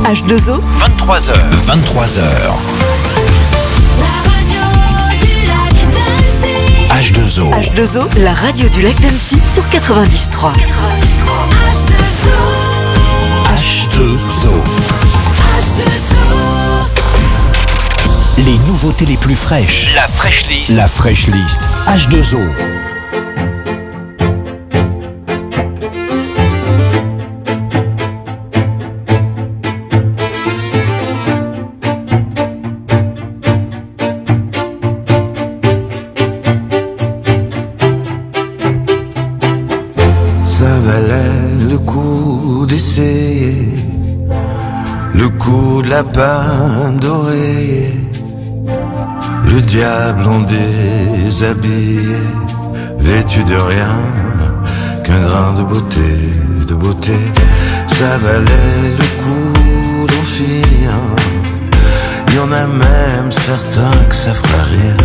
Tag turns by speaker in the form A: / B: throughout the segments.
A: H2O,
B: 23h. 23h. H2O.
A: H2O, la radio du lac d'Annecy sur 93.
B: H2O. Les nouveautés les plus fraîches. La Fresh List. La Fresh List. H2O.
C: Ça valait le coup d'essayer le coup de lapin doré, le diable en déshabillé, vêtu de rien qu'un grain de beauté, de beauté. Ça valait le coup d'en finir. Il y en a même certains que ça fera rire,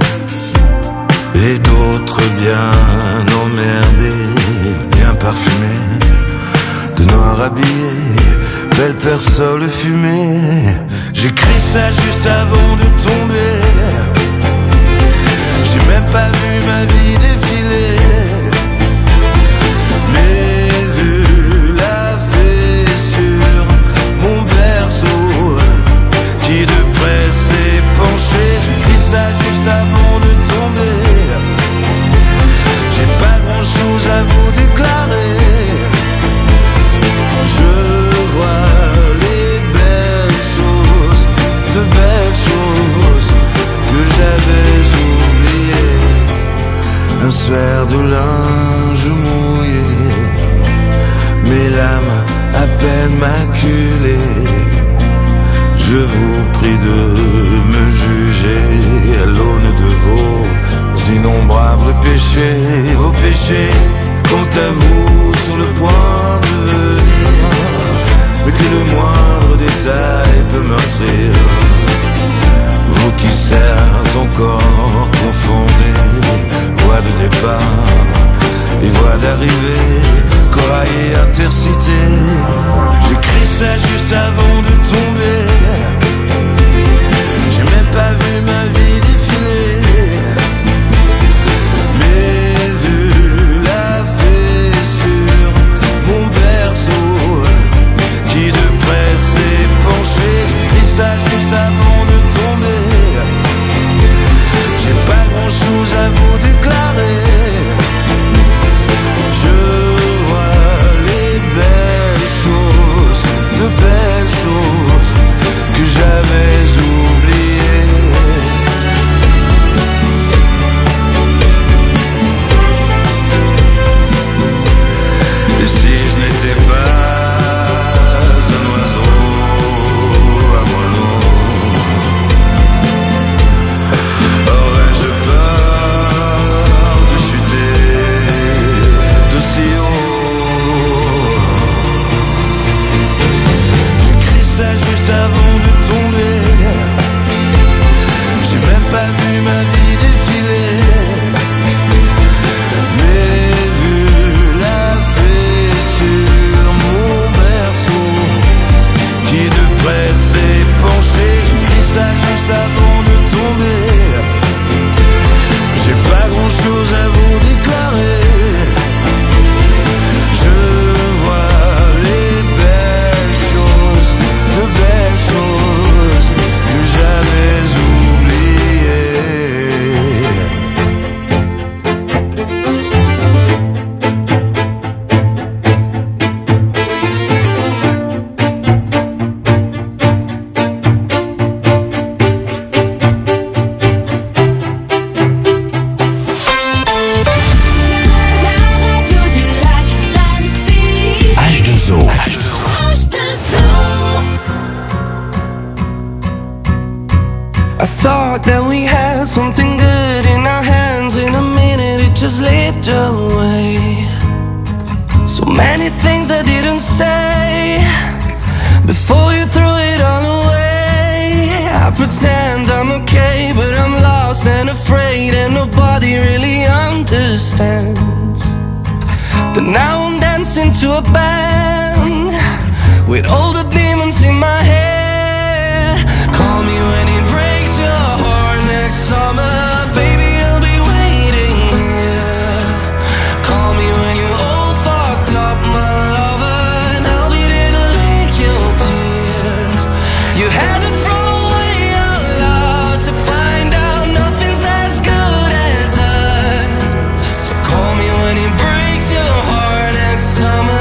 C: et d'autres bien emmerdés, bien parfumés, de noir habillés, belle personne fumée. J'écris ça juste avant de tomber. J'ai même pas vu ma vie défiler, mais vu la fée sur mon berceau qui de près s'est penché. J'écris ça juste avant de tomber. J'ai pas grand chose à vous déclarer. Je vois les belles choses, de belles choses que j'avais oubliées. Un suaire de linge mouillé, mes lames à peine maculées. Je vous prie de me juger à l'aune de vos innombrables péchés. Vos péchés, quant à vous, sur le point de venir, mais que le moindre détail peut meurtrir. Vous qui certes encore confondez voie de départ et voie d'arrivée, corail et intercité. J'écris ça juste avant de tomber. J'ai même pas vu ma vie défiler, mais vu la fée sur mon berceau qui de près s'est penché. J'écris ça juste avant de tomber. J'ai pas grand chose à vous déclarer. Je vois les belles choses, de belles choses que j'avais oubliées. Et si je n'étais pas un oiseau à moineau, aurais-je peur de chuter de si haut? J'écris ça juste avant de tomber. J'ai même pas vu ma vie défiler, mais vu la fée sur mon berceau qui de près s'est penché. J'écris ça juste avant de tomber. J'ai pas grand chose à vous déclarer. Je vois les belles choses, de belles choses que j'avais oubliées.
B: H2O.
D: I thought that we had something good in our hands. In a minute it just slipped away. So many things I didn't say before you threw it all away. I pretend I'm okay, but I'm lost and afraid, and nobody really understands. But now I'm dancing to a band with all the demons diamonds in my head. Call me when it breaks your heart next summer. Baby, I'll be waiting here. Call me when you're all fucked up, my lover, and I'll be there to lick your tears. You had to throw away our love to find out nothing's as good as us. So call me when it breaks your heart next summer.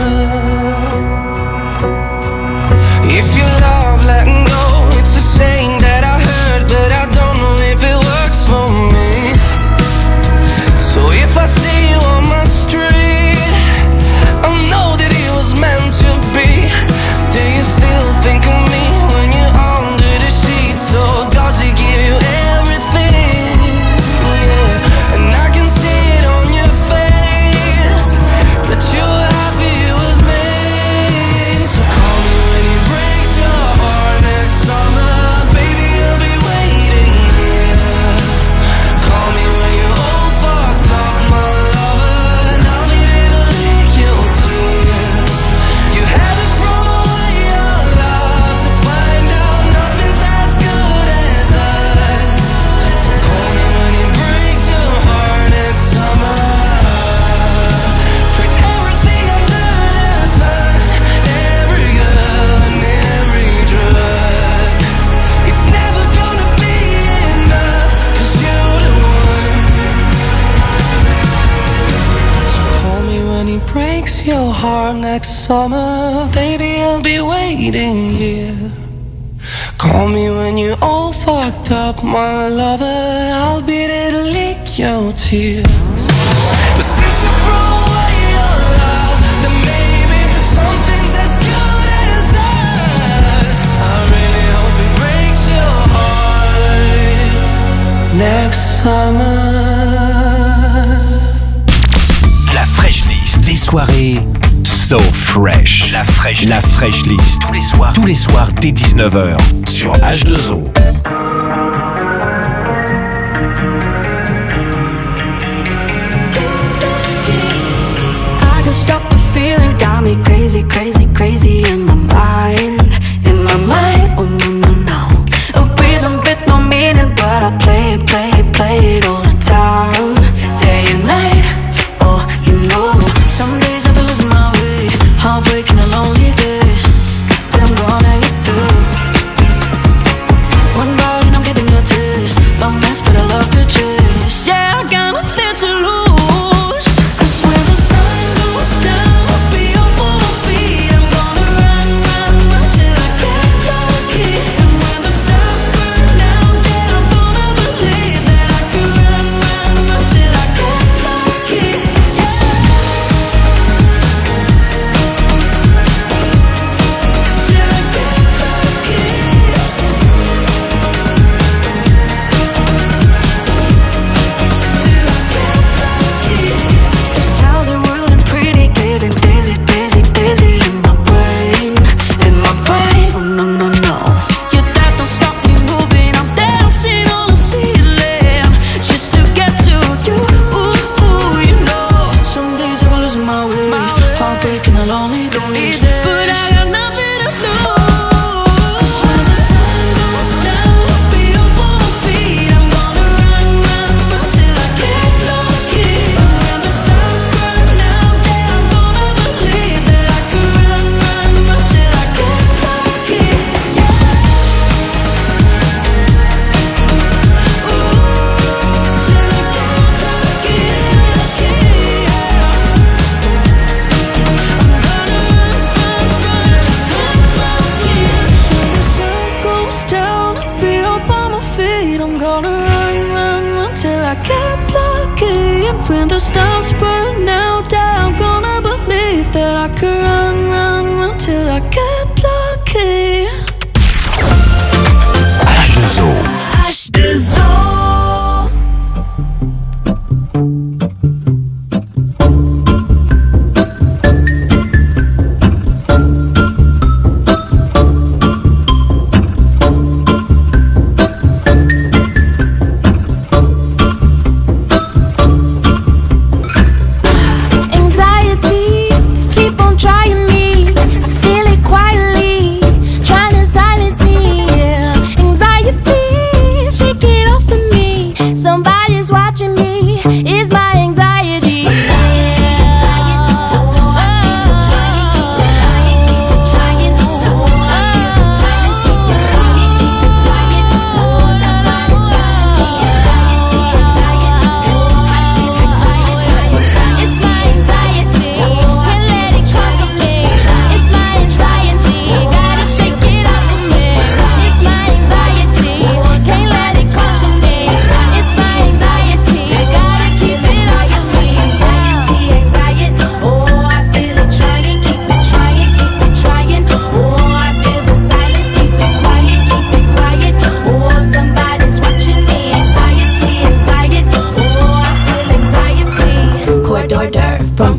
D: If you love letting go, it's a saying that I heard, but I don't know if it works for me. So if I see you on my street, I'll know that it was meant to be. Do you still think of me when you're under the sheets? So does it give you everything? Yeah, and I can see it on your face that you're happy with me. So call me when it breaks your heart next summer. Baby, I'll be waiting here. Call me when you're all fucked up, my lover, and I'll be there to lick your tears. You had to throw away your love to find out nothing's as good as us. So call me when it breaks your heart next summer. Put everything under the sun, every girl and every drug. It's never gonna be enough, 'cause you're the one. Call me when it breaks your heart next summer. Baby, I'll be waiting here. Call me when you're all fucked up, my lover. I'll be there to lick your tears. But since you throw away your love, then maybe something's as good as us. I really hope it breaks your heart next summer.
B: La Fresh List. Des soirées so fresh. La Fresh List. Tous les soirs dès 19h sur H2O.
E: I can stop the feeling, got me crazy, crazy, crazy in my mind. In my mind, oh no, no, no. A rhythm with no meaning, but I play it, play it, play it all the time. Day and night, oh, you know. Some days I've been losing my way, heartbreaking the lonely days. But I'm gonna get through. One bite and I'm getting a taste. Long nights, but I love to chase. Yeah, I got nothing to lose. 'Cause when the sun goes down, I'll be up on my feet. I'm gonna run, run, run till I get lucky. And when the stars burn out, then I'm gonna believe that I can run, run, run till I get lucky. Yeah. Till I get lucky. Till I get lucky. This town's are whirling pretty, getting dizzy, dizzy, dizzy in my brain, in my brain. Oh no, no, no. Yeah, that don't stop me moving. I'm dancing on the ceiling just to get to you. Ooh, ooh, you know. Some days I'm losing my way, heartbreaking the lonely days, but I got nothing to lose. 'Cause when the sun goes down, I'll be up on my feet. I'm gonna run, run, run till I get lucky. And when the stars burn out, then I'm gonna believe that I can run, run, run till I get lucky. Yeah. Ooh, till I get lucky, lucky. Yeah. I'm gonna run, run,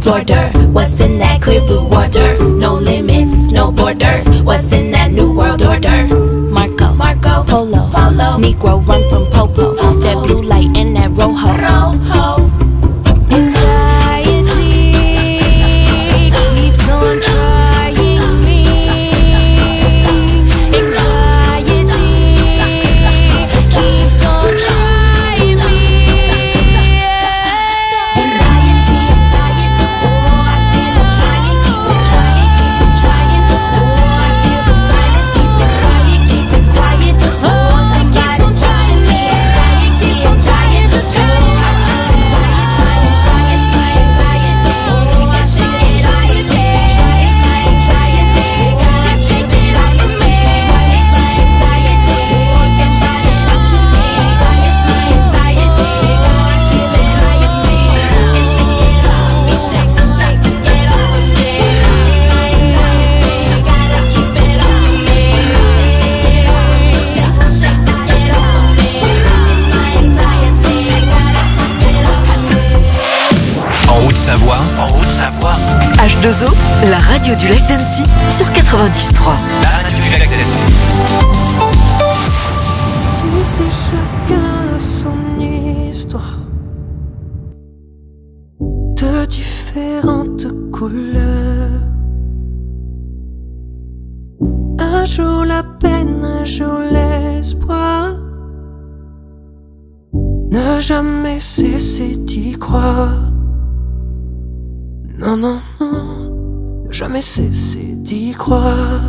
F: world order. What's in that clear blue water? No limits, no borders. What's in that new world order? Marco, Marco, Polo, Polo. Negro run from Popo. That blue light and that rojo. Rojo. Anxiety keeps on trying me. Anxiety keeps on trying me. Anxiety, I feel I'm trying, keep on trying, keeps on trying. I feel the silence, keep on crying, keeps on tired. Somebody's touching me. Anxiety, I'm tired.
B: En Haute-Savoie,
A: H2O, la radio du Lac d'Annecy sur 93.3.
B: la radio du Lac d'Annecy.
G: Tu sais, chacun a son histoire de différentes couleurs. Un jour la peine, un jour l'espoir. Ne jamais cesser d'y croire. Non, non, non, ne jamais cesser d'y croire.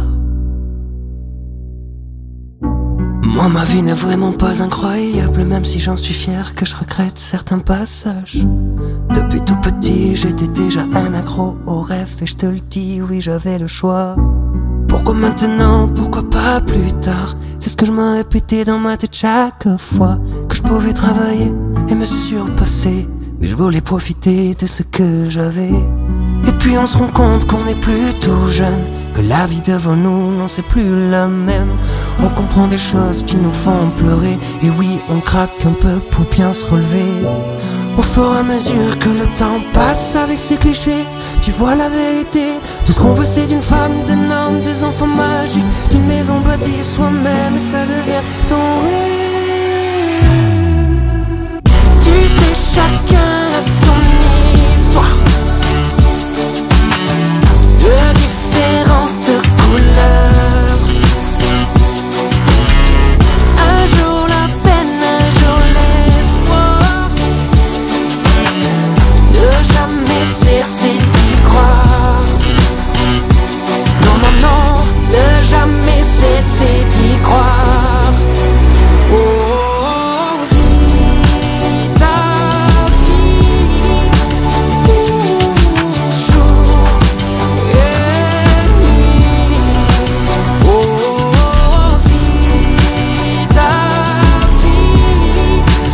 G: Moi, ma vie n'est vraiment pas incroyable, même si j'en suis fier que je regrette certains passages. Depuis tout petit, j'étais déjà un accro au rêve, et je te le dis, oui, j'avais le choix. Pourquoi maintenant, pourquoi pas plus tard? C'est ce que je me répétais dans ma tête chaque fois que je pouvais travailler et me surpasser. Mais je voulais profiter de ce que j'avais. Et puis on se rend compte qu'on n'est plus tout jeune, que la vie devant nous, non, c'est plus la même. On comprend des choses qui nous font pleurer, et oui, on craque un peu pour bien se relever. Au fur et à mesure que le temps passe avec ses clichés, tu vois la vérité. Tout ce qu'on veut, c'est d'une femme, d'un homme, des enfants magiques, d'une maison bâtie soi-même, et ça devient ton rêve. Tu sais, chacun a son histoire de différentes couleurs. Un jour la peine, un jour l'espoir. Ne jamais cesser d'y croire. Non, non, non, ne jamais cesser d'y croire. Oh, vis ta vie, jour et nuit. Oh, vis ta vie,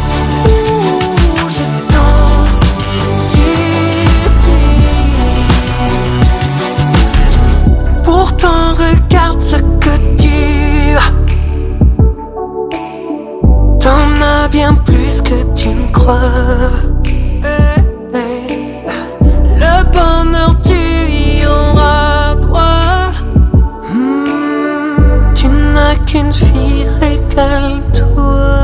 G: je t'en supplie. Pourtant regarde ce que tu as. T'en as bien plus que tu ne crois. Le bonheur, tu y auras droit. Tu n'as qu'une fille, régale-toi.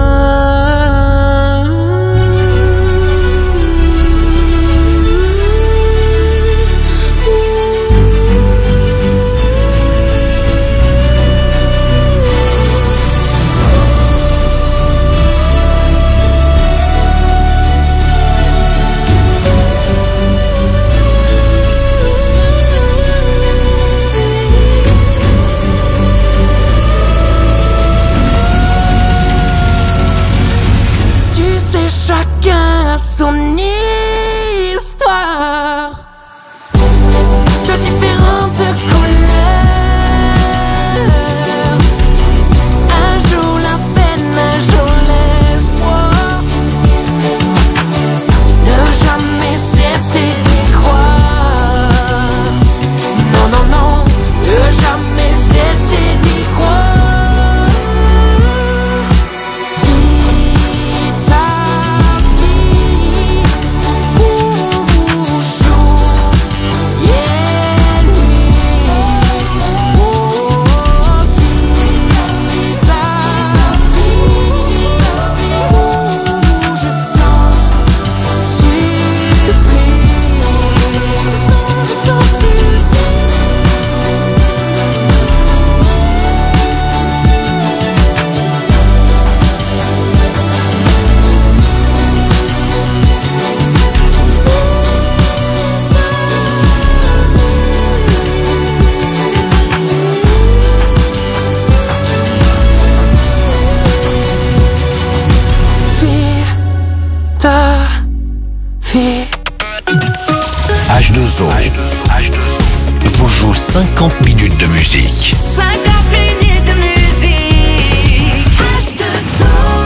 B: vous joue 50 minutes de musique.
E: 50 minutes de musique. H2O.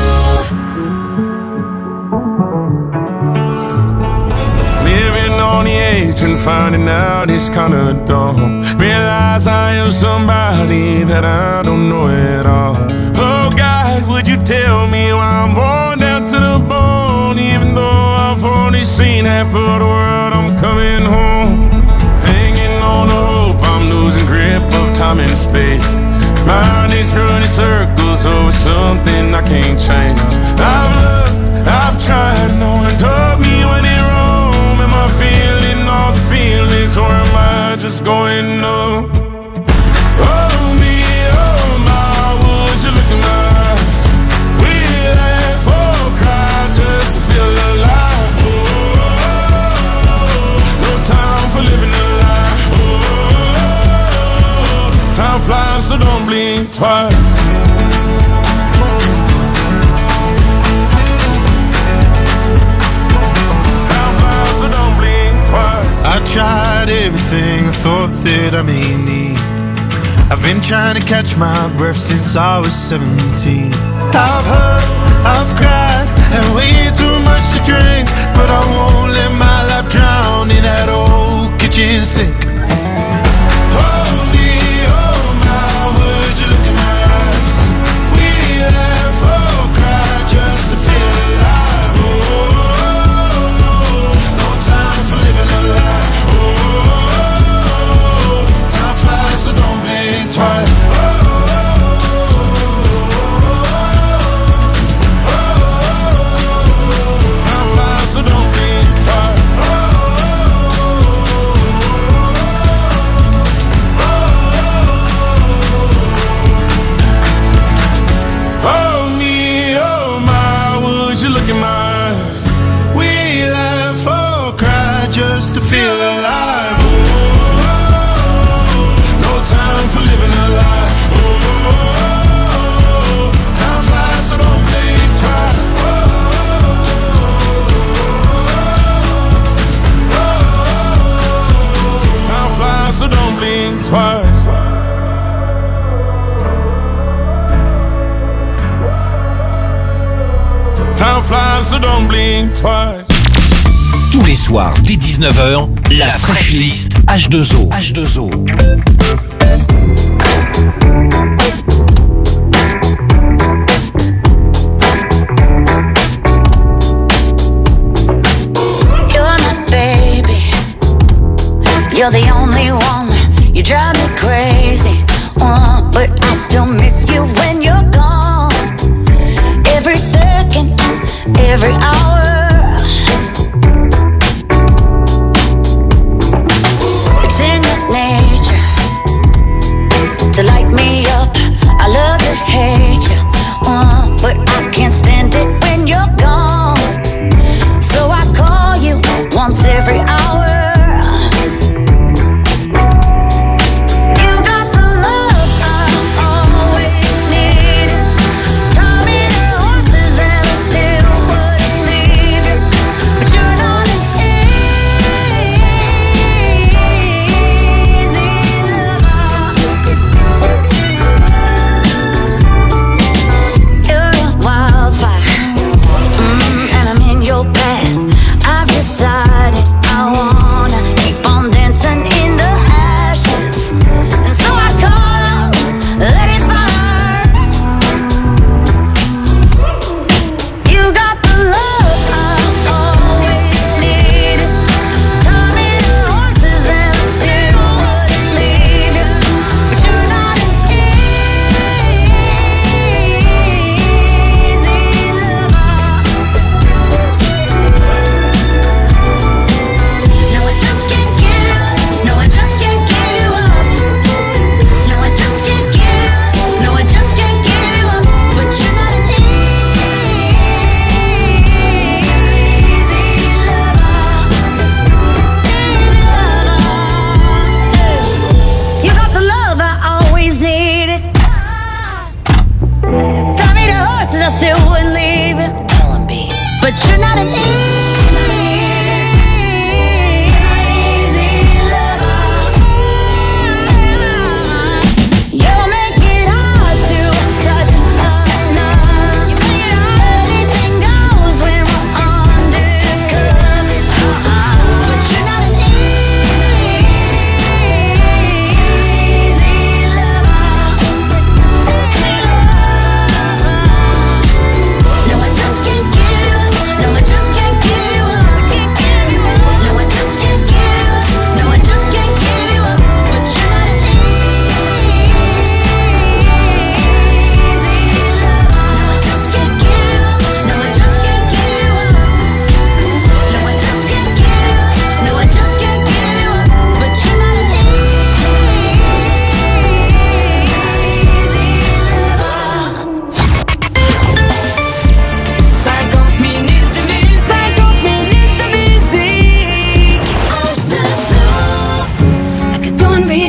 C: Living on the edge and finding out it's kinda dumb. Realize I am somebody that I don't know at all. Oh God, would you tell me why I'm worn down to the bone? Even though I've only seen half of the world, I'm coming home. Hanging on the hope, I'm losing grip of time and space. Mind is running circles over something I can't change. I've looked, I've tried, no one told me when it wrong. Am I feeling all the feelings, or am I just going numb? Oh me, oh my, would you look in my eyes? We laugh or cry just to feel alive. No time for living a lie. Time flies, so don't blink twice.
H: I tried everything I thought that I may need. I've been trying to catch my breath since I was 17. I've hurt, I've cried, and way too much to drink, but I won't let my life drown in that old kitchen sink. Oh me, oh my, would you look in my eyes? We laugh or cry just to feel alive. Oh, no time for living a lie. Time flies, so don't blink twice. Time flies, so don't blink twice. Oh me, oh my, would you look in my eyes? We laugh or cry just to feel alive. No time for living a lie. Time flies, so don't blink twice. Time flies, so don't blink twice. Time flies, so don't blink twice.
B: Tous les soirs dès 19h, la Fresh List H2O. H2O.
E: You're my baby. You're the only one. You drive me crazy. But I still miss you when you're gone. Every second, every hour. It's in your nature to light me up. I love to hate you, but I can't stand it when you're gone. So I call you once every hour. You got the love I always needed. Taught me the horses and I still wouldn't leave.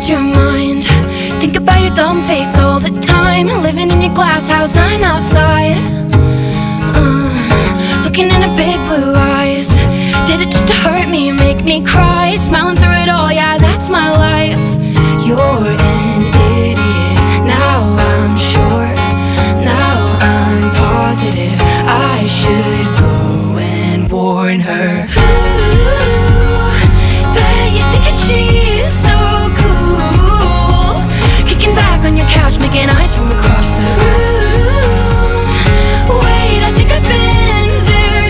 I: read your mind. Think about your dumb face all the time. Living in your glass house, I'm outside. Looking in her big blue eyes. Did it just to hurt me and make me cry? Smiling through it all, yeah, that's my life. You're an idiot. Now I'm sure. Now I'm positive. I should go and warn her. Ooh, bet you think that she's so cool. Kicking back on your couch, making eyes from across the room. Wait, I think I've been there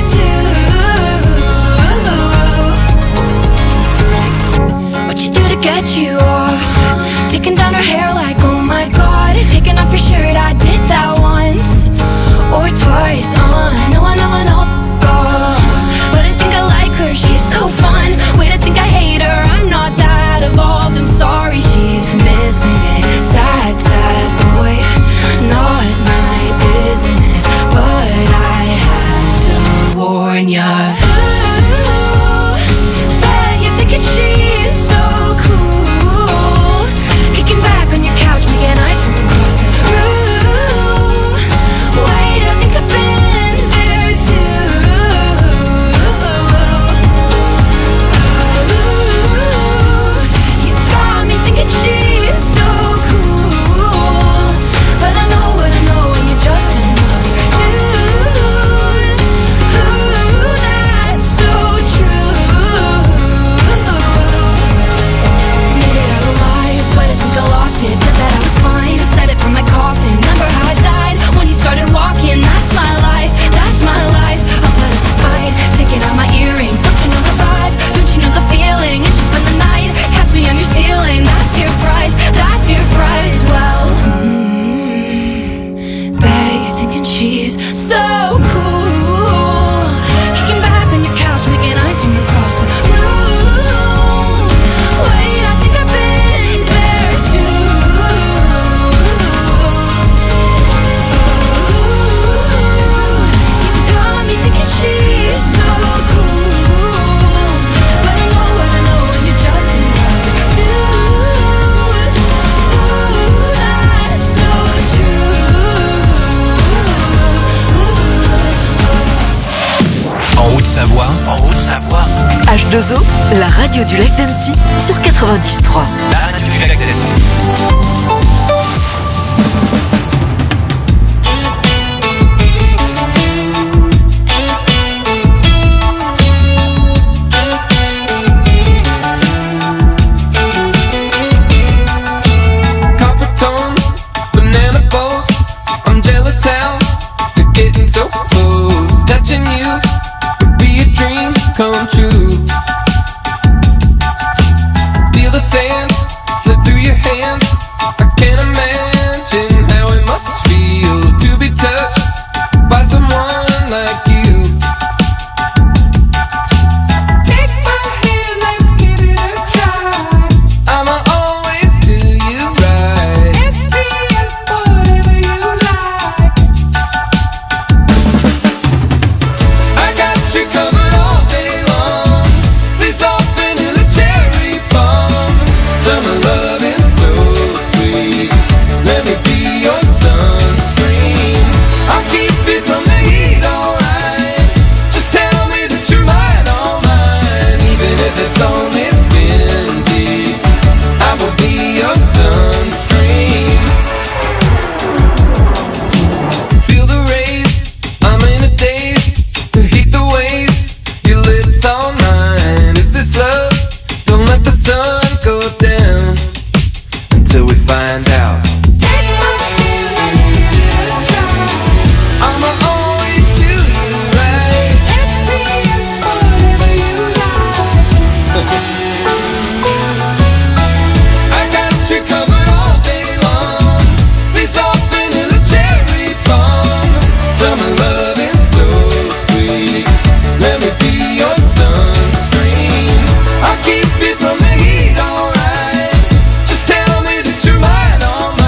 I: too. What you do to get you off? Taking down her hair like, oh my god. Taking off your shirt, I did that once or twice. I know, but I think I like her, she's so fun. Wait, I think I hate her, I'm not that evolved. I'm sorry, she's missing it. Sad, sad boy, not my business, but I had to warn ya. Ooh, bet you're thinking she's so cool. Kicking back on your couch, making eyes from across the room. Wait, I think I've been there too. You got me thinking she's so cool, but I know what I know when you're just another dude. Ooh, that's so true. Admitted I lied, but I think I lost it. Said that I was fine, said it from my coffin. Remember how I died when you started walking? That's my life, that's my life. I'll put up a fight, taking out my earrings. Don't you know the vibe? Don't you know the feeling? It's just spend the night, catch me on your ceiling. That's your price, that's your price. Well, bet you're thinking she's so cool. Kicking back on your couch, making eyes from across the room. Wait, I think I've been there too. You got me thinking she's so cool, but I know what I know when you're just another dude. Ooh, that's so
B: En Haute-Savoie,
A: H2O, la radio du Lac d'Annecy sur 93.
B: la radio du Lac d'Annecy.
J: Copper tone, banana boat. I'm jealous how you're getting so close. Touching you would be a dream come true. Feel the sand slip through your hands. I can't imagine how it must feel to be touched by someone like you. Take my hand, let's give it a try. I'ma always do you right. SPF, whatever you like. I got you covered all day long. Sea salt, vanilla, cherry bomb. Summer loving so sweet. Let me be your sunscreen. I'll keep it from the heat, alright. Just tell me that you're mine, all mine. Even if it's only skin deep, I will be your sunscreen. Feel the rays, I'm in a daze. The heat, the waves, your lips on mine. Is this love? Don't let the sun go down until we find out. Take my hand, let's give it a try. I'ma always do you right. SPF, whatever you like. I got you covered all day long. Sea salt, vanilla, cherry bomb. Summer loving so sweet. Let me be your sunscreen. I'll keep you from the heat, alright. Just tell me that you're mine, all mine.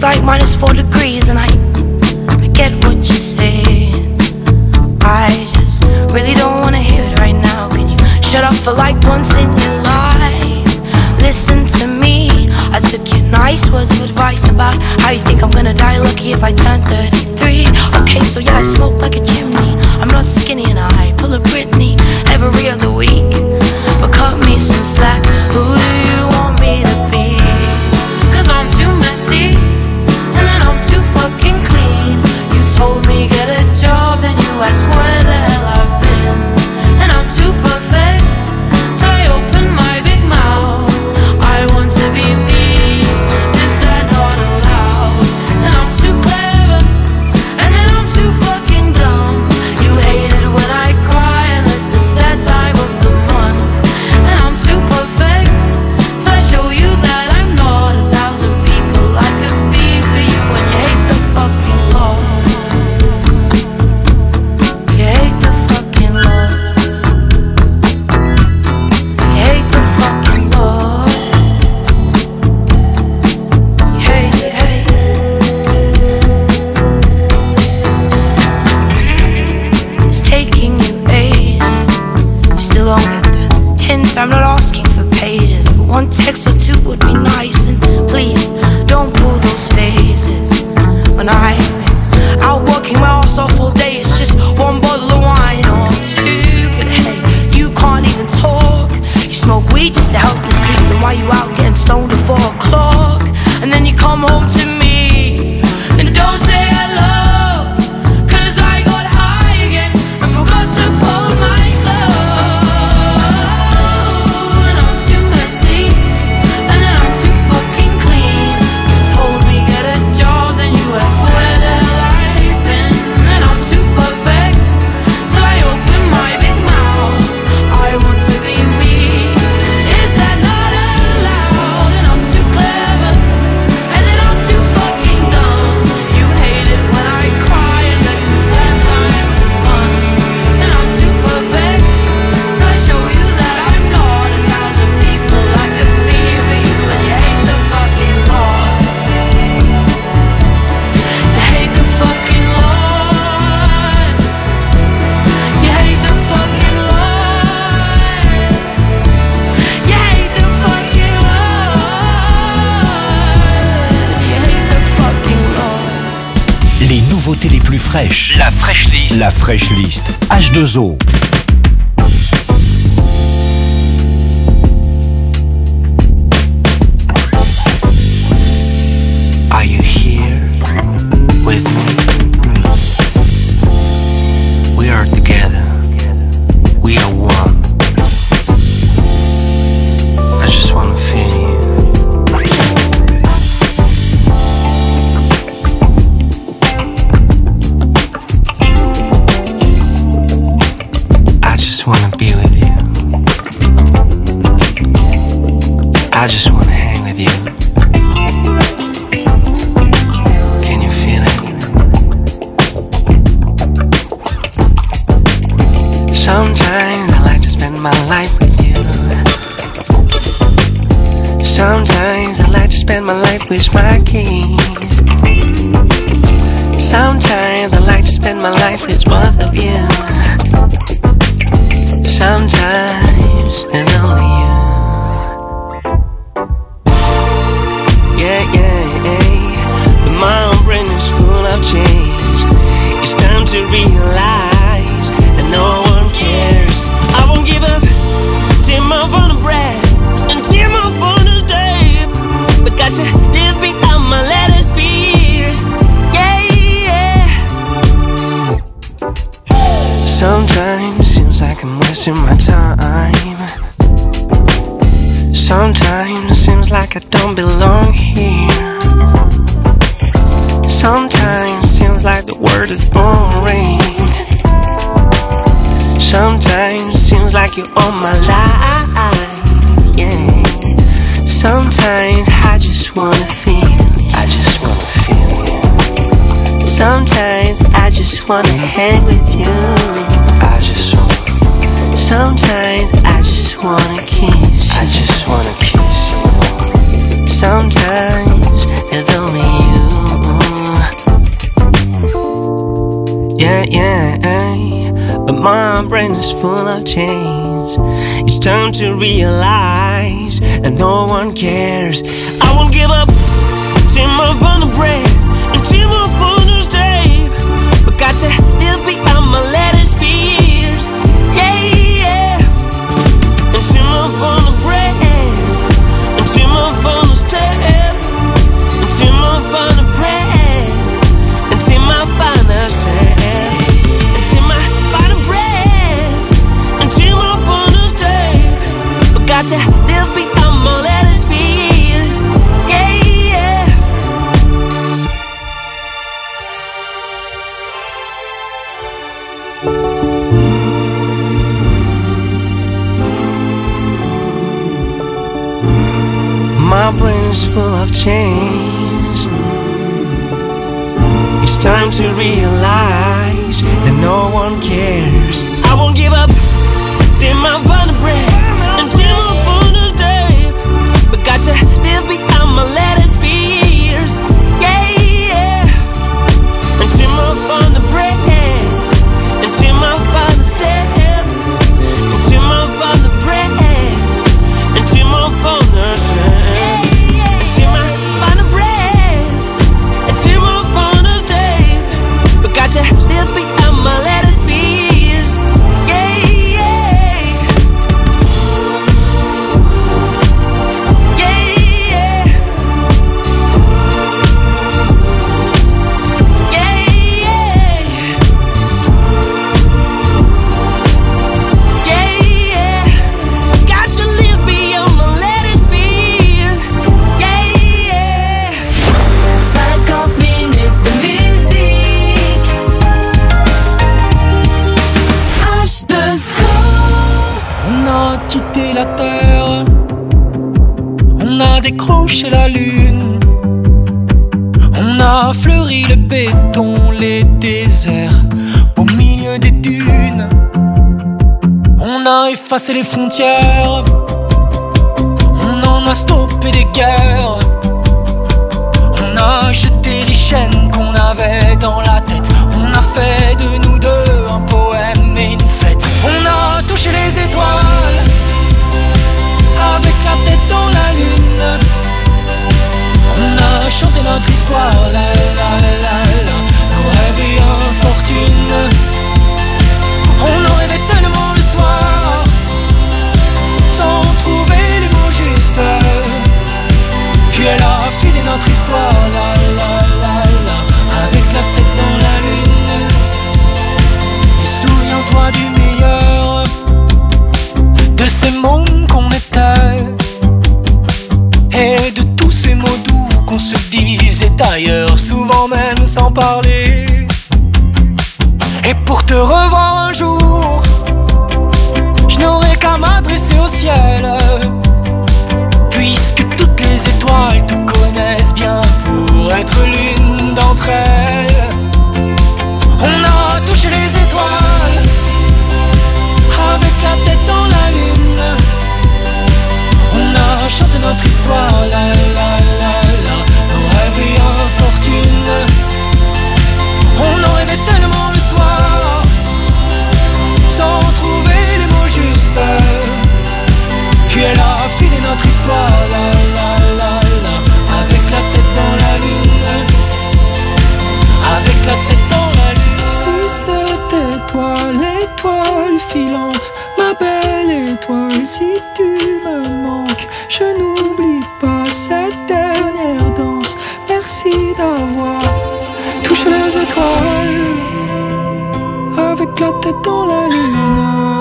I: like -4 degrees, and I get what you're saying. I just really don't wanna hear it right now. Can you shut up for like once in your life? Listen to me. I took your nice words of advice about how you think I'm gonna die lucky if I turn 33. Okay, so yeah, I smoke like a chimney. I'm not skinny and I pull a Britney every other week. But cut me some slack. Who do you want me to be? 'Cause I'm too messy, and then I'm too fucking clean. You told me get a job, and you asked where the hell I've been. And I'm too perfect, so I open my big mouth. I want to be me, is that not allowed? And I'm too clever, and then I'm too fucking dumb. You hate it when I cry, unless it's that time of the month. And I'm too perfect, so I show you that I'm not 1,000 people I could be for you. And you hate the fucking Lord. You hate the fucking Lord. You hate the fucking Lord. You hate, you hate. It's taking you ages. You still don't get the hint. I'm not asking for pages, but one text or two would be nice. And please don't pull those faces. When I've been out working my ass off all day, it's just one bottle of wine or two. But hey, you can't even talk. You smoke weed just to help you sleep. Then why you out getting stoned at 4 o'clock? And then you come home to me and don't say hello. 'Cause I got high again and forgot to fold my clothes. And I'm too messy, and then I'm too fucking clean. You told me get a job, then you asked where the hell I've been. And I'm too perfect, till I open my big mouth. I want to be me, is that not allowed? And I'm too clever, and then I'm too fucking dumb. You hate it when I cry, unless it's that time of the month. And I'm too perfect, till I show you that I'm not 1,000 people I could be for you. And you hate the fucking Lord. You hate the fucking Lord. You hate the fucking Lord. You hate the fucking Lord. You hate the fucking Lord.
B: Les nouveautés les plus fraîches. La Fresh List. La Fresh List. H2O.
G: Are you here with me? We are together. We are one. I just wanna feel you. I just wanna be with you. I just wanna hang with you. Can you feel it? Sometimes I like to spend my life with you. Sometimes I like to spend my life with my keys. Sometimes I like to spend my life with both of you. Sometimes with only you. Yeah, yeah, yeah. But my own brain is full of change. It's time to realize that no one cares. I won't give up till my final breath, until my final day. But got to live beyond my latest fears. Yeah, yeah. Sometimes seems like I'm wasting my time. Sometimes seems like I don't belong here. Sometimes seems like the word is boring. Sometimes seems like you're on my life, yeah. Sometimes I just wanna feel you. I just wanna feel you. Sometimes I just wanna hang with you. I just wanna. Sometimes I just wanna kiss you. I just wanna kiss you. Sometimes it's only you. yeah. But my brain is full of change. It's time to realize that no one cares. I won't give up till my final breath, until my final day. But got to live beyond my latest fears. Yeah. Until my final breath, until my final step, until my final breath, until my final step, until my final breath, until my final step. But got to live beyond my latest fears. Yeah. My brain is full of change. It's time to realize that no one cares. I won't give up till my final breath, until my final day. But got to live beyond my latest fears. Yeah. Until my final breath, until my final step, until my final breath, until my final step. Live beyond my latest fears. Yeah. Got to live beyond my latest fears. Yeah.
F: 50 minutes de musique. H2O.
K: On a quitté la terre, on a décroché la lune, on a fleuri le béton, les déserts au milieu des dunes. On a effacé les frontières, on en a stoppé des guerres. On a jeté les chaînes qu'on avait dans la tête. On a fait de nous deux un poème et une fête. On a touché les étoiles avec la tête dans la lune. On a chanté notre histoire, la la la la. Nos rêves et infortune. On en rêvait tellement le soir, sans trouver les mots justes. Puis elle a filé notre histoire, la la la la, avec la tête dans la lune. Et souviens-toi du meilleur, de ces mômes qu'on était, et de tous ces mots doux qu'on se disait ailleurs, souvent même sans parler. Et pour te revoir un jour, je n'aurai qu'à m'adresser au ciel, puisque toutes les étoiles te connaissent bien pour être l'une d'entre elles. On a touché les étoiles avec la tête dans la lune. On a chanté notre histoire, la la la la, nos rêves et infortune. On en rêvait tellement le soir, sans trouver les mots justes. Puis elle a filé notre histoire, la la la la, avec la tête dans la lune, avec la tête dans la lune. Si c'était toi l'étoile filante, ma belle étoile, si tu me manques, je n'oublie pas cette dernière danse. Merci d'avoir touché les étoiles avec la tête dans la lune.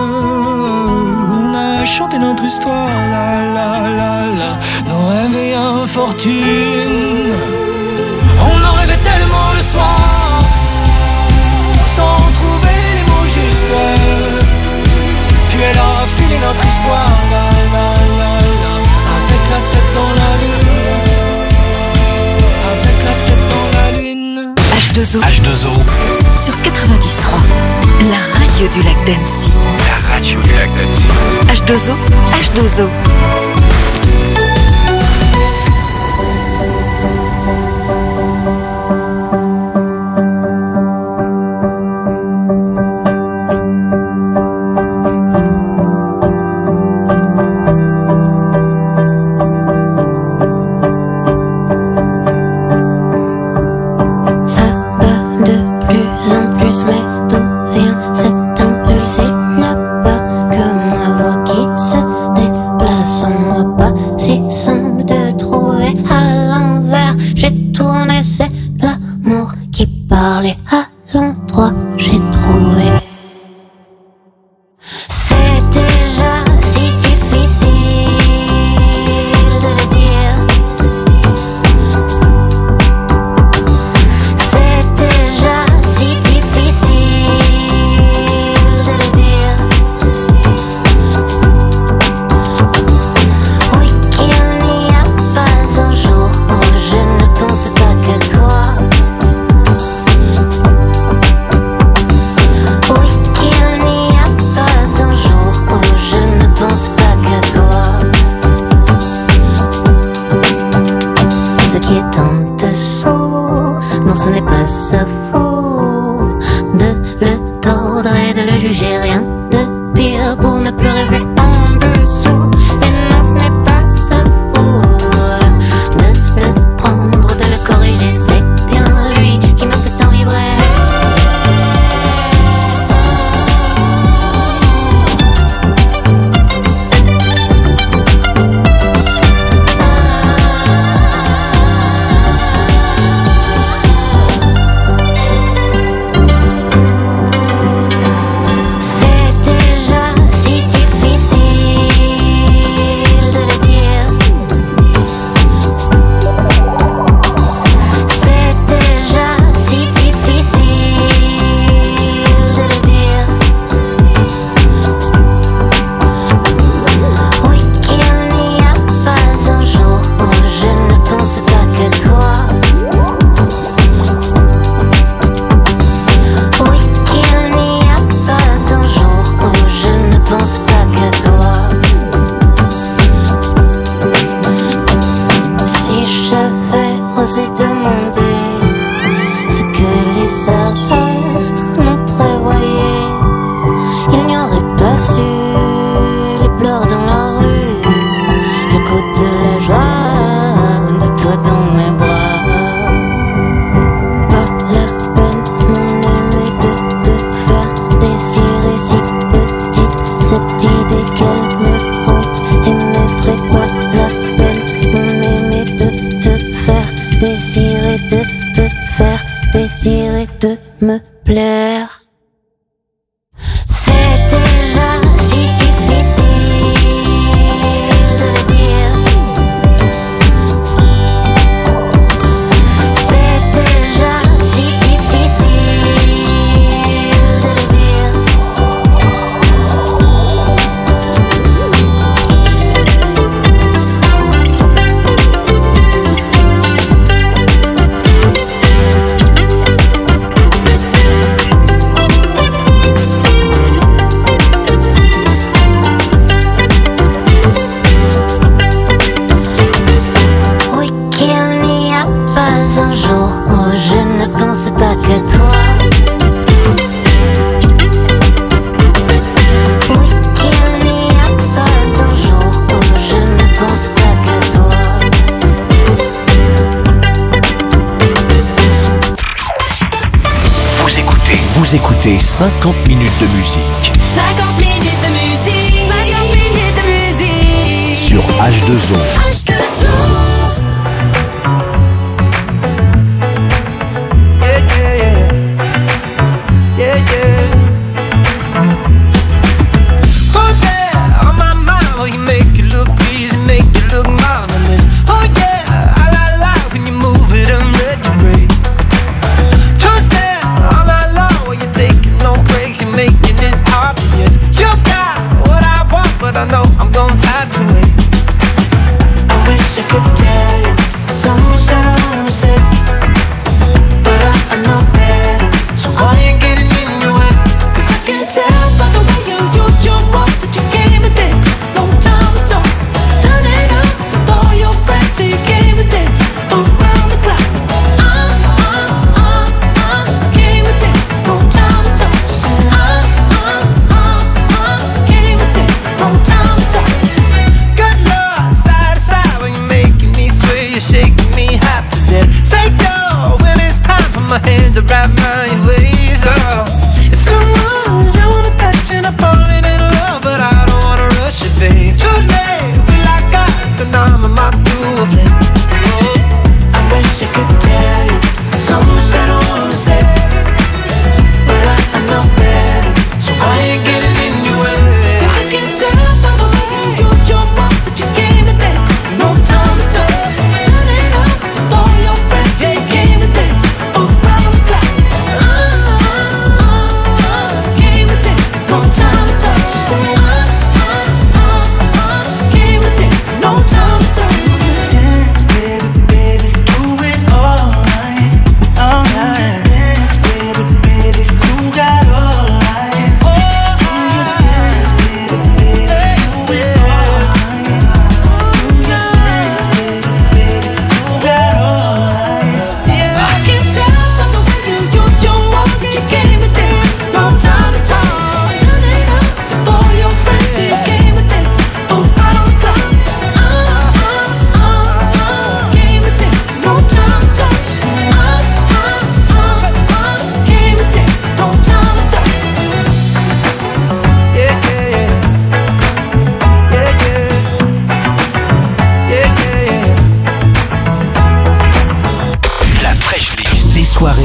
K: On a chanté notre histoire, la la la la, nos rêves et infortune. On en rêvait tellement le soir, sans trouver les mots justes. Puis elle a filé notre histoire, la la la la, avec la tête dans la lune, avec la tête dans la lune.
A: H2O sur 93.3, la radio du lac d'Annecy.
B: La radio du lac d'Annecy.
A: H2O, H2O.
L: se fout de le tordre et de le juger. Rien de pire pour ne plus rêver en dessous. Et non, ce n'est pas se fout de le prendre, de le corriger. C'est bien lui qui m'a fait en vibrer. Oser demander ce que les astres nous prévoyaient, il n'y aurait pas su les pleurs dans la rue, le coup de la joie de toi dans mes bras. Pas la peine, mon aimé, de te faire désirer si petite cette idée qu'elle me hante et m'effraie. Pas la peine, mon aimé, de te faire désirer, de te faire désirer, de me plaire. C'est déjà si difficile de le dire. C'est déjà si difficile de le dire. Pas que toi. Oui, qu'il n'y a pas un jour où je ne pense pas que toi.
B: Vous écoutez 50 minutes de musique
F: 50 minutes de musique 50 minutes de musique
B: sur H2O.
F: H2O.
J: I know I'm gonna have to wait.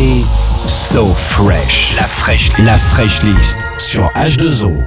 B: soirée So Fresh. La Fresh List sur H2O.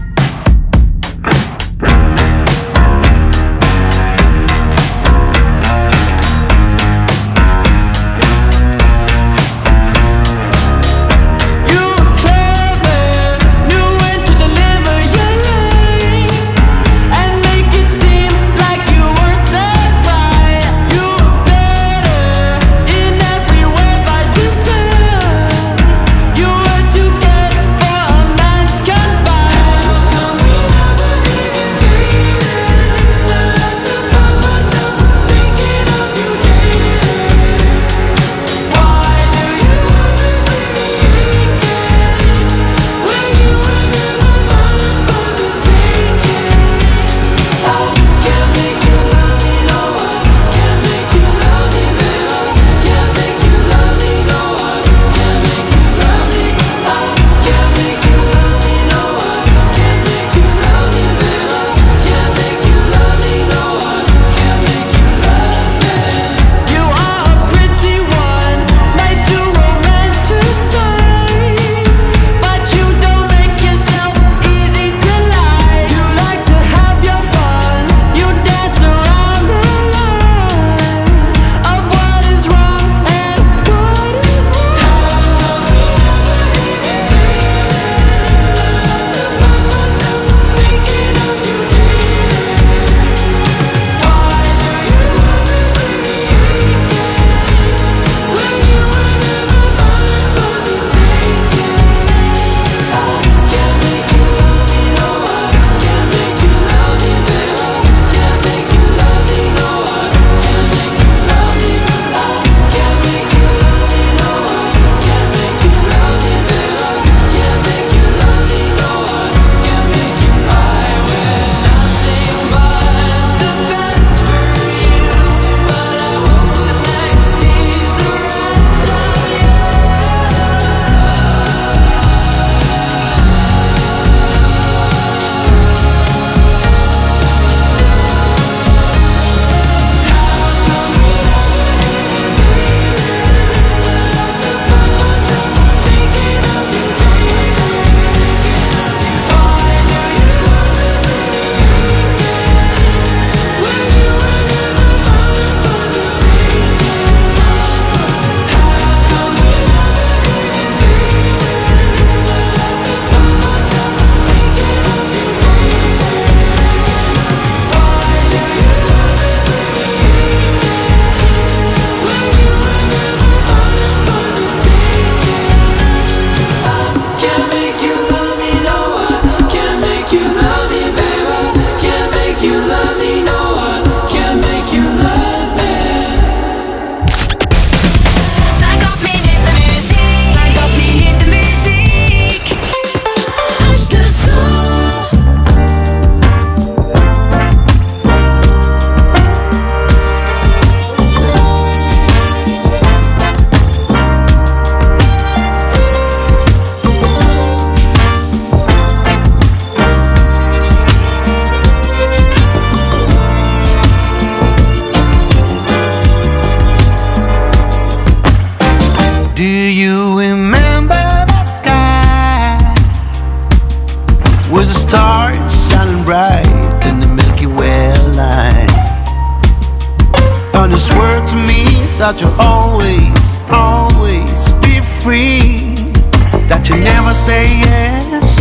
H: That you'll always, always be free. That you never say yes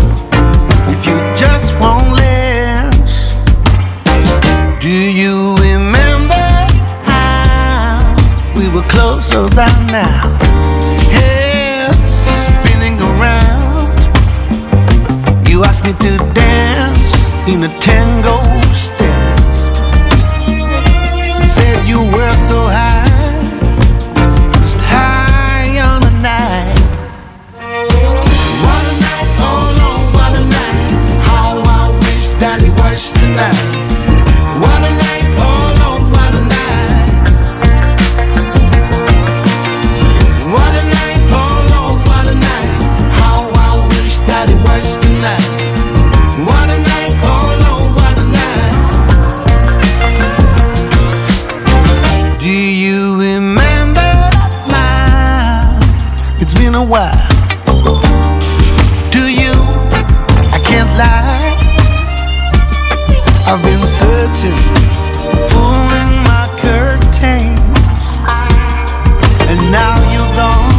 H: if you just won't less. Do you remember how we were closer than now? Heads spinning around. You asked me to dance in a tango step. Said you were so high.
C: What a night, oh Lord, what a night. What a night, oh Lord, what a night. How I wish that it was tonight. What a night, oh Lord, what a night. Do you remember that smile why. To you, I can't lie. I've been searching, pulling my curtains, and now you're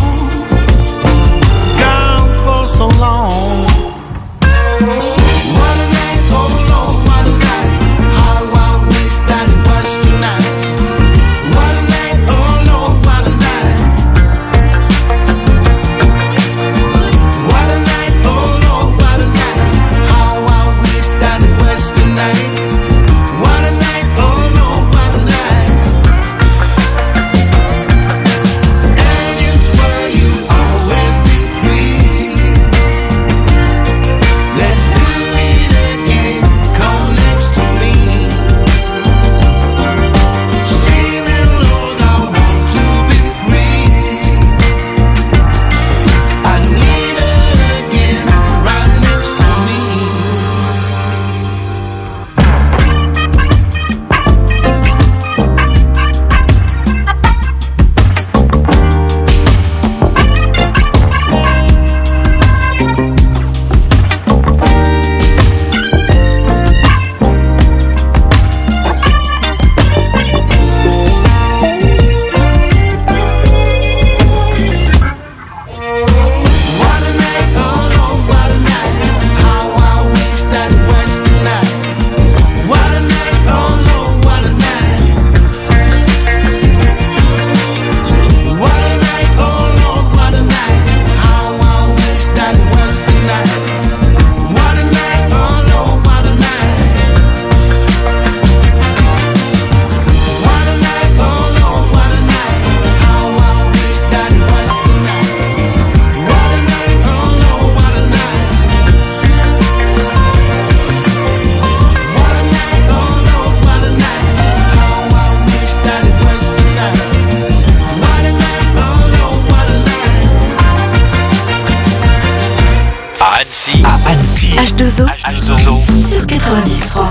C: gone for so long. What a night, oh Lord, what a night. How I wish that it was tonight. What a night, oh Lord, what a night. What a night, oh Lord, what a night. How I wish that it was tonight. What a night, oh Lord, what a night. And you swear you always be free. Let's do it again, come next to me. See me, Lord, I want to be free. I need it again, right next to me. What a night, oh Lord, what a night. How I wish that it was tonight. What a night, oh Lord, what a night. What a night, oh Lord, what a night. How I wish that it was tonight. What a night, oh Lord, what a night. What a night, oh Lord, what a night. How I wish that it was tonight. What a night, oh Lord, what a night. What a night, oh Lord, what a night. How I wish that it was tonight. What a night, oh Lord, what a night.
B: À Annecy.
A: H2O
B: H2O.
A: sur 93.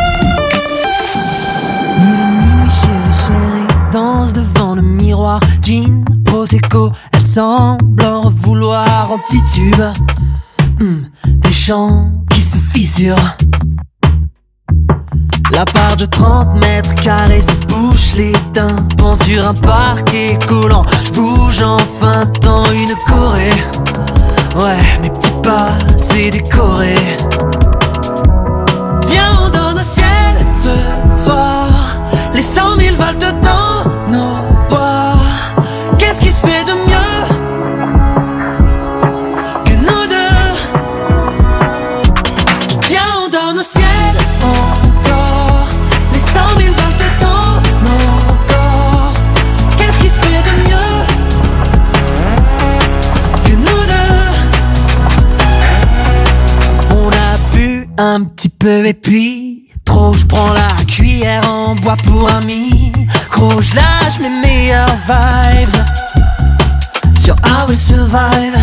G: Minuit, chérie, chérie, danse devant le miroir. Jean, Prosecco, elle semble en revouloir. En petit tube, des chants qui se fissurent. La part de 30 mètres carrés se bouche les tympans sur un parquet collant. J'bouge enfin dans une Corée. Ouais, mes petits pas, c'est décoré. Viens, on donne au ciel ce soir les 100 000 volts dans nos voix. Qu'est-ce qui se fait de mieux que nous deux? Viens, on donne au ciel encore les 100 000 volts dans nos corps. Qu'est-ce qui se fait de mieux que nous deux? On a bu un petit peu et puis trop, j'prends la cuillère en bois pour un micro. J'lâche mes meilleures vibes sur I Will Survive.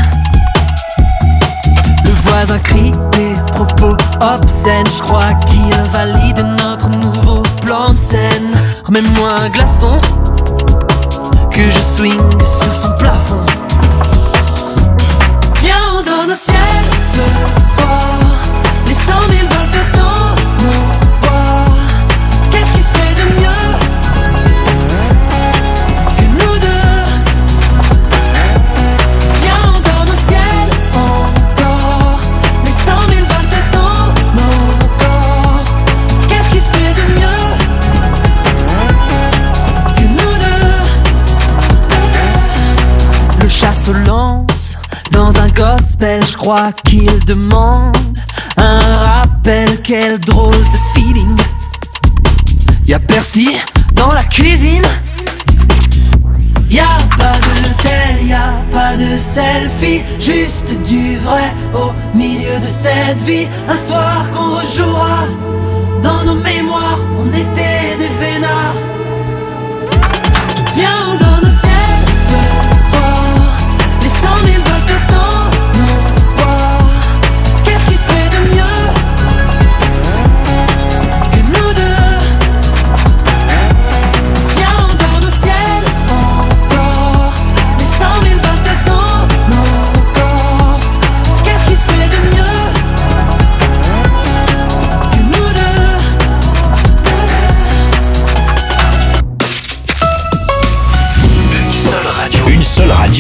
G: Le voisin crie des propos obscènes. J'crois qu'il valide notre nouveau plan de scène. Remets-moi un glaçon que je swing sur son plafond. Viens, on donne au ciel ce soir les 100 000 volts dans nos voix. Qu'est-ce qui se fait de mieux que nous deux? Viens, on donne au ciel encore les 100 000 volts dans nos corps. Qu'est-ce qui se fait de mieux que nous deux? Le chat se lance dans un gospel, je crois qu'il demande un rappel. Quel drôle de feeling. Y'a Percy dans la cuisine. Y'a pas de tel, y'a pas de selfie, juste du vrai au milieu de cette vie. Un soir qu'on rejouera dans nos mémoires, on était des vénards. Viens, on donne au ciel ce soir les 100 000 volts dans nos voix. Qu'est-ce qui se fait de mieux que nous deux? Viens, on donne au ciel encore les 100 000 volts dans nos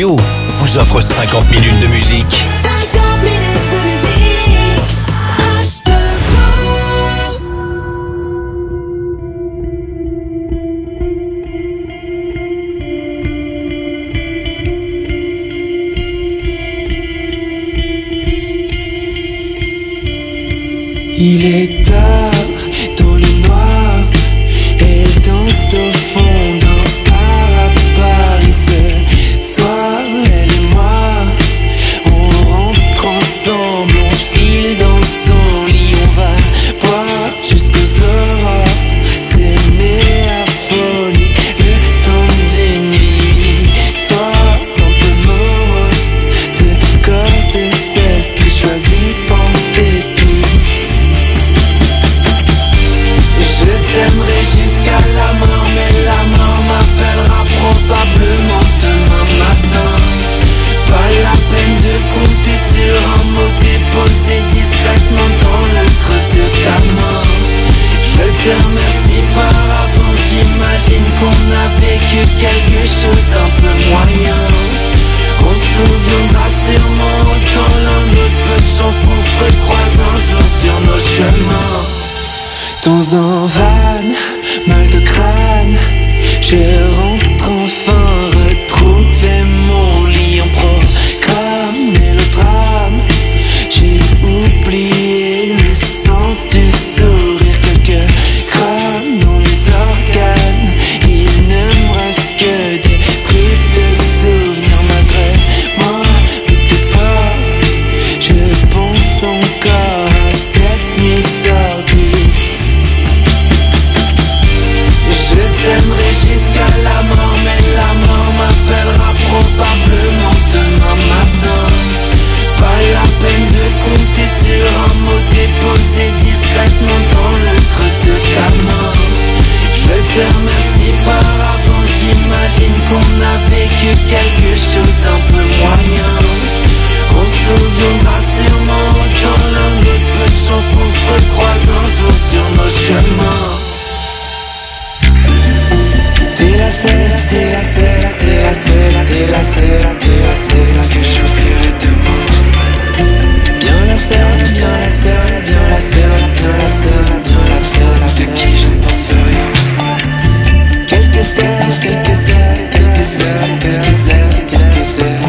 B: Radio vous offre 50 minutes de musique.
E: 50 minutes de musique. H2O.
D: Il est tard dans le noir, elle danse au fond d'un bar à Paris. Ce soir, elle et moi, on rentre ensemble, on file dans son lit, on va boire jusqu'aux aurores, s'aimer à folie, le temps d'une nuit, une histoire un peu morose, de corps, des esprits choisis en dépit. Je t'aimerai jusqu'à la mort, mais la mort m'appellera probablement demain matin. Pas la peine de compter sur un mot déposé discrètement dans le creux de ta main. Je te remercie par avance, j'imagine qu'on a vécu quelque chose d'un peu moyen. On se souviendra sûrement autant l'un l'autre, peu de chance qu'on se recroise un jour sur nos chemins. Dans un van, mal de crâne, je rentre enfin retrouver mon lit en programme et le drame. J'ai oublié le sens du sourire, quelques grammes dans mes organes. Il ne me reste que des bribes de souvenirs malgré moi. Le départ, je pense encore à cette nuit sortie. Je t'aimerai jusqu'à la mort, mais la mort m'appellera probablement demain matin. Pas la peine de compter sur un mot déposé discrètement dans le creux de ta main. Je te remercie par avance, j'imagine qu'on a vécu quelque chose d'un peu moyen. On se souviendra sûrement autant l'un l'autre, peu de chance qu'on se recroise un jour sur nos chemins. T'es la seule, t'es la seule, t'es la seule, t'es la seule, t'es la seule que j'oublierai demain. Bien la seule, bien la seule, bien la seule, bien la seule, bien la seule de qui je ne pense rien. Quelques heures, quelques heures, quelques heures, quelques heures, quelques heures.